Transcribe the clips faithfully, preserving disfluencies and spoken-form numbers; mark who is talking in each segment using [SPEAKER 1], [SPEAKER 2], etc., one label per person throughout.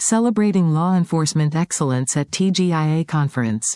[SPEAKER 1] Celebrating Law Enforcement Excellence at T G I A Conference.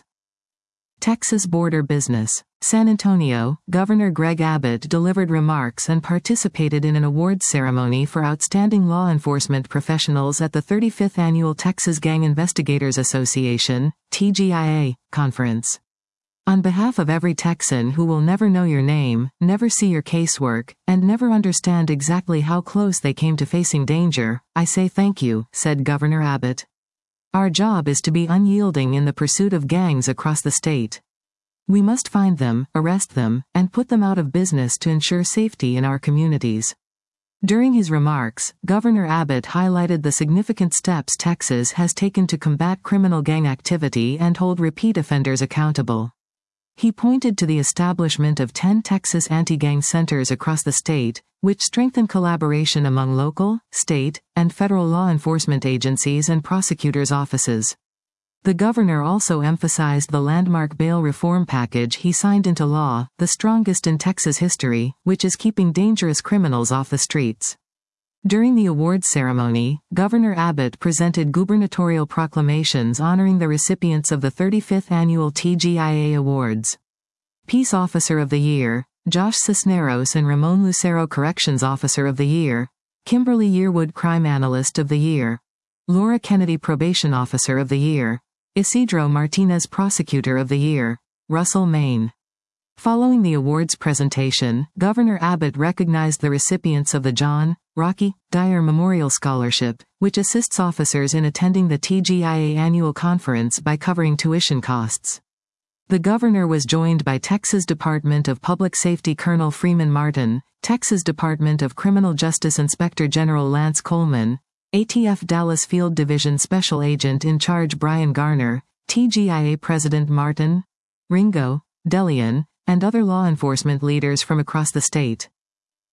[SPEAKER 1] Texas Border Business. San Antonio, Governor Greg Abbott delivered remarks and participated in an awards ceremony for outstanding law enforcement professionals at the thirty-fifth Annual Texas Gang Investigators Association, T G I A, conference. On behalf of every Texan who will never know your name, never see your casework, and never understand exactly how close they came to facing danger, I say thank you, said Governor Abbott. Our job is to be unyielding in the pursuit of gangs across the state. We must find them, arrest them, and put them out of business to ensure safety in our communities. During his remarks, Governor Abbott highlighted the significant steps Texas has taken to combat criminal gang activity and hold repeat offenders accountable. He pointed to the establishment of ten Texas anti-gang centers across the state, which strengthen collaboration among local, state, and federal law enforcement agencies and prosecutors' offices. The governor also emphasized the landmark bail reform package he signed into law, the strongest in Texas history, which is keeping dangerous criminals off the streets. During the awards ceremony, Governor Abbott presented gubernatorial proclamations honoring the recipients of the thirty-fifth Annual T G I A Awards. Peace Officer of the Year, Josh Cisneros and Ramon Lucero Corrections Officer of the Year, Kimberly Yearwood Crime Analyst of the Year, Laura Kennedy Probation Officer of the Year, Isidro Martinez Prosecutor of the Year, Russell Maine. Following the awards presentation, Governor Abbott recognized the recipients of the John Rocky Dyer Memorial Scholarship, which assists officers in attending the T G I A annual conference by covering tuition costs. The governor was joined by Texas Department of Public Safety Colonel Freeman Martin, Texas Department of Criminal Justice Inspector General Lance Coleman, A T F Dallas Field Division Special Agent in Charge Brian Garner, T G I A President Martin Ringo Delian, and other law enforcement leaders from across the state.